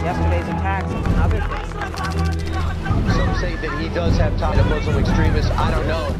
yesterday's attacks, among other things. Some say that he does have ties to Muslim extremists. I don't know.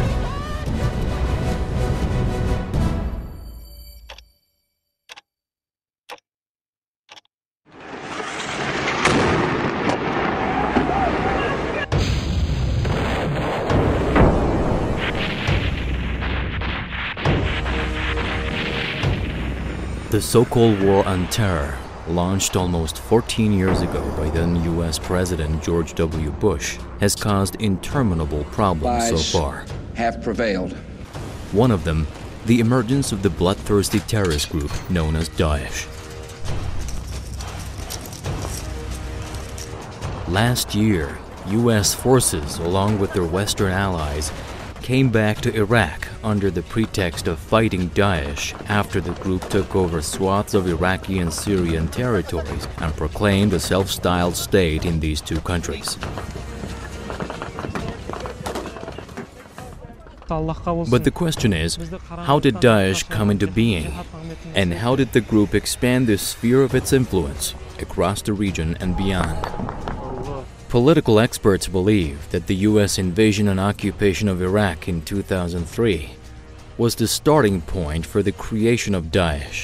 The so-called War on Terror, launched almost 14 years ago by then U.S. President George W. Bush, has caused interminable problems so far. Have prevailed. One of them, the emergence of the bloodthirsty terrorist group known as Daesh. Last year, U.S. forces, along with their Western allies, came back to Iraq under the pretext of fighting Daesh after the group took over swaths of Iraqi and Syrian territories and proclaimed a self-styled state in these two countries. But the question is, how did Daesh come into being? And how did the group expand the sphere of its influence across the region and beyond? Political experts believe that the U.S. invasion and occupation of Iraq in 2003 was the starting point for the creation of Daesh.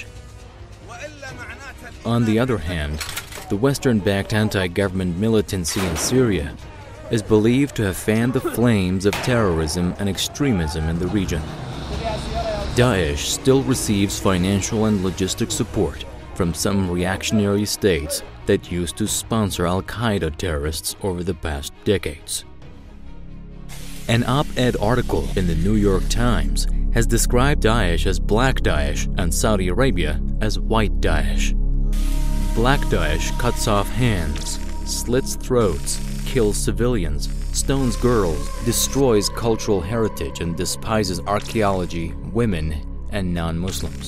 On the other hand, the Western-backed anti-government militancy in Syria is believed to have fanned the flames of terrorism and extremism in the region. Daesh still receives financial and logistic support from some reactionary states that used to sponsor Al-Qaeda terrorists over the past decades. An op-ed article in the New York Times has described Daesh as Black Daesh and Saudi Arabia as White Daesh. Black Daesh cuts off hands, slits throats, kills civilians, stones girls, destroys cultural heritage, and despises archaeology, women, and non-Muslims.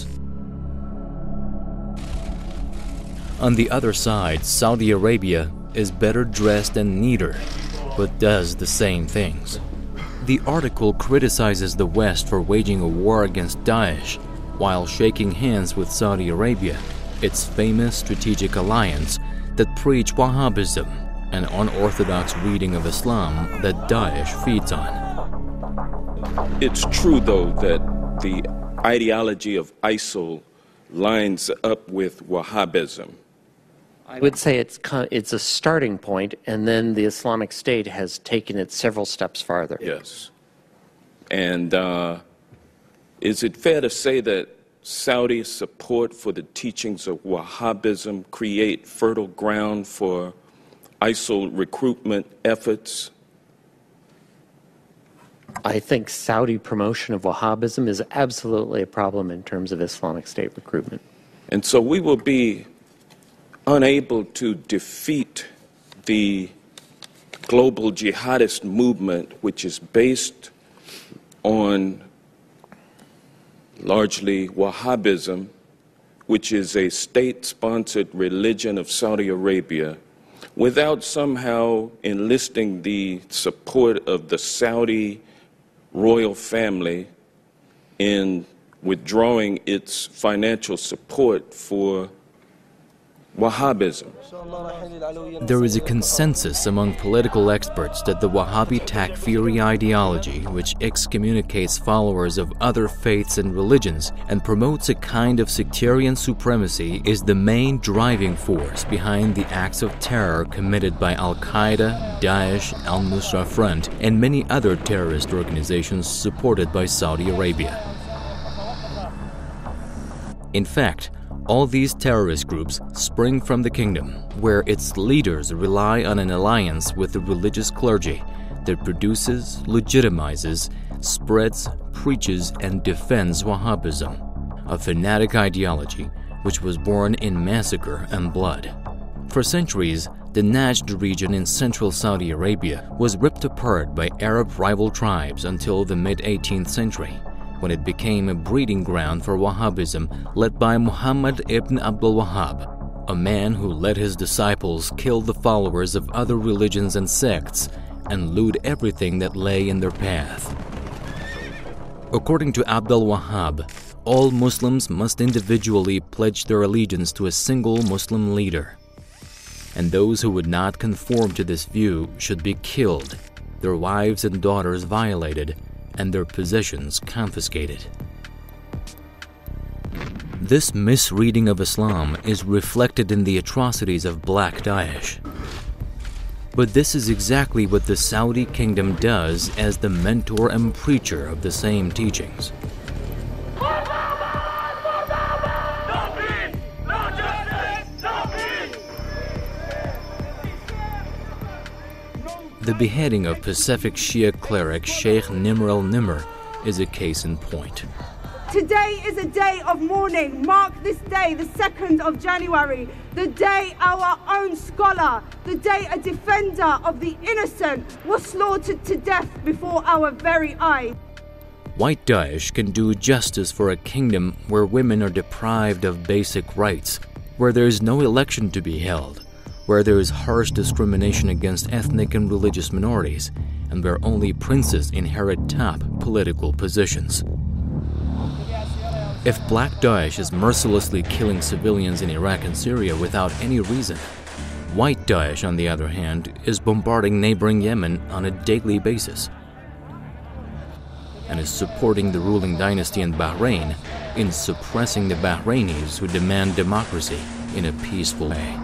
On the other side, Saudi Arabia is better dressed and neater, but does the same things. The article criticizes the West for waging a war against Daesh while shaking hands with Saudi Arabia, its famous strategic alliance that preach Wahhabism, an unorthodox reading of Islam that Daesh feeds on. It's true, though, that the ideology of ISIL lines up with Wahhabism. I would say it's a starting point, and then the Islamic State has taken it several steps farther. Yes. And is it fair to say that Saudi support for the teachings of Wahhabism create fertile ground for ISIL recruitment efforts? I think Saudi promotion of Wahhabism is absolutely a problem in terms of Islamic State recruitment. And so we will be unable to defeat the global jihadist movement, which is based on largely Wahhabism, which is a state-sponsored religion of Saudi Arabia, without somehow enlisting the support of the Saudi royal family in withdrawing its financial support for Wahhabism. There is a consensus among political experts that the Wahhabi Takfiri ideology, which excommunicates followers of other faiths and religions and promotes a kind of sectarian supremacy, is the main driving force behind the acts of terror committed by Al-Qaeda, Daesh, Al-Nusra Front, and many other terrorist organizations supported by Saudi Arabia. In fact, all these terrorist groups spring from the kingdom, where its leaders rely on an alliance with the religious clergy that produces, legitimizes, spreads, preaches, and defends Wahhabism, a fanatic ideology which was born in massacre and blood. For centuries, the Najd region in central Saudi Arabia was ripped apart by Arab rival tribes until the mid-18th century, when it became a breeding ground for Wahhabism led by Muhammad ibn Abdul Wahhab, a man who let his disciples kill the followers of other religions and sects and loot everything that lay in their path. According to Abdul Wahhab, all Muslims must individually pledge their allegiance to a single Muslim leader. and those who would not conform to this view should be killed, their wives and daughters violated, and their possessions confiscated. This misreading of Islam is reflected in the atrocities of Black Daesh. But this is exactly what the Saudi kingdom does as the mentor and preacher of the same teachings. The beheading of Pacific Shia cleric Sheikh Nimr al-Nimr is a case in point. Today is a day of mourning. Mark this day, the 2nd of January, the day our own scholar, the day a defender of the innocent was slaughtered to death before our very eyes. White Daesh can do justice for a kingdom where women are deprived of basic rights, where there is no election to be held, where there is harsh discrimination against ethnic and religious minorities, and where only princes inherit top political positions. If Black Daesh is mercilessly killing civilians in Iraq and Syria without any reason, White Daesh, on the other hand, is bombarding neighboring Yemen on a daily basis and is supporting the ruling dynasty in Bahrain in suppressing the Bahrainis who demand democracy in a peaceful way.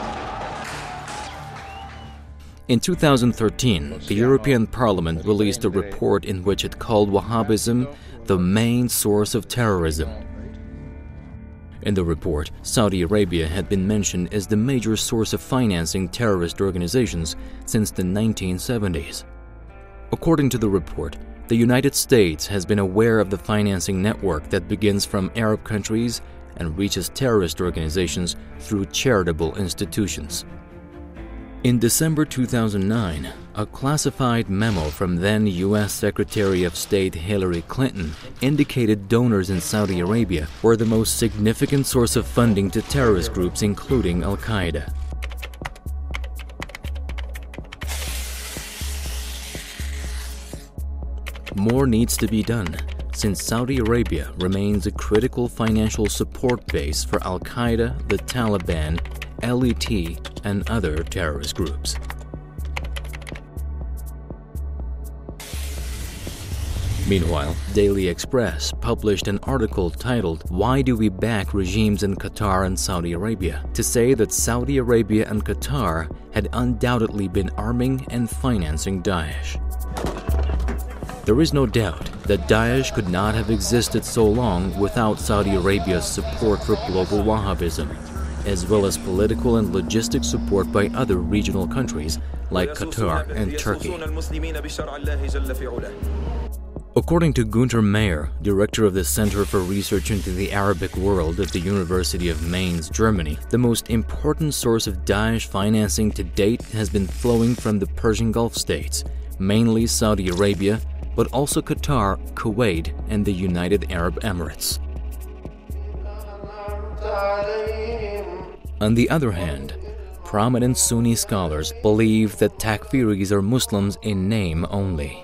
In 2013, the European Parliament released a report in which it called Wahhabism the main source of terrorism. In the report, Saudi Arabia had been mentioned as the major source of financing terrorist organizations since the 1970s. According to the report, the United States has been aware of the financing network that begins from Arab countries and reaches terrorist organizations through charitable institutions. In December 2009, a classified memo from then U.S. Secretary of State Hillary Clinton indicated donors in Saudi Arabia were the most significant source of funding to terrorist groups including Al-Qaeda. More needs to be done, since Saudi Arabia remains a critical financial support base for Al-Qaeda, the Taliban, LET, and other terrorist groups. Meanwhile, Daily Express published an article titled "Why Do We Back Regimes in Qatar and Saudi Arabia?" to say that Saudi Arabia and Qatar had undoubtedly been arming and financing Daesh. There is no doubt that Daesh could not have existed so long without Saudi Arabia's support for global Wahhabism, as well as political and logistic support by other regional countries like Qatar and Turkey. According to Günter Mayer, director of the Center for Research into the Arabic World at the University of Mainz, Germany, the most important source of Daesh financing to date has been flowing from the Persian Gulf states, mainly Saudi Arabia, but also Qatar, Kuwait, and the United Arab Emirates. On the other hand, prominent Sunni scholars believe that Takfiris are Muslims in name only.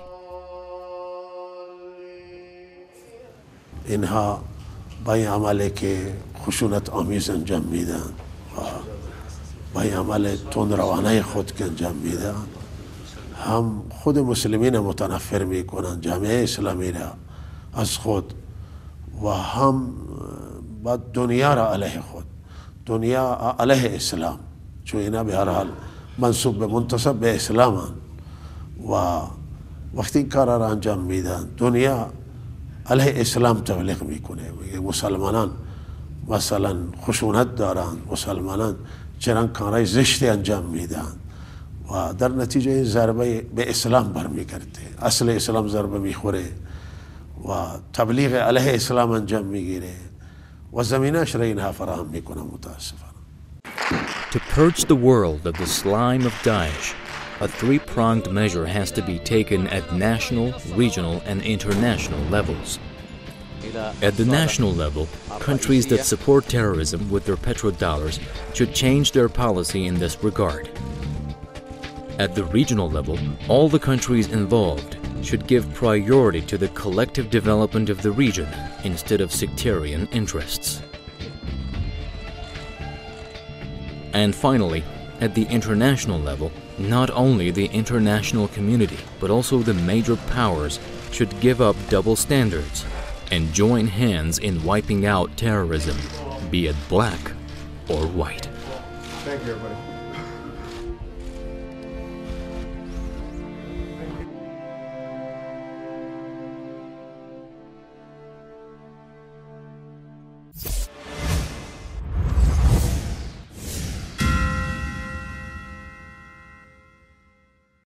اینها با این عملی که خشونت آمیز انجام میدن با این عمل تندروانه خود که انجام میدن هم خود مسلمین متنفر میکنن جامعه اسلامی را از خود و هم با دنیا را علیه خود دنیا علیه اسلام چون اینا به هر حال منسوب به منتسب به اسلام و وقتی این کار را انجام میدن دنیا علیه اسلام تبلیغ میکنه میگه مسلمانان مثلا خشونت دارن مسلمانان چنان کارهای زشتی انجام میدن و در نتیجه این ضربه به اسلام برمیگرده اصل اسلام ضربه میخوره و تبلیغ علیه اسلام انجام میگیره و زمینش را اینها فراهم میکنه متاسفانه. To purge the world of the slime of Daesh, a three-pronged measure has to be taken at national, regional, and international levels. At the national level, countries that support terrorism with their petrodollars should change their policy in this regard. At the regional level, all the countries involved should give priority to the collective development of the region instead of sectarian interests. And finally, At the international level, not only the international community, but also the major powers should give up double standards and join hands in wiping out terrorism, be it black or white. Thank you, everybody.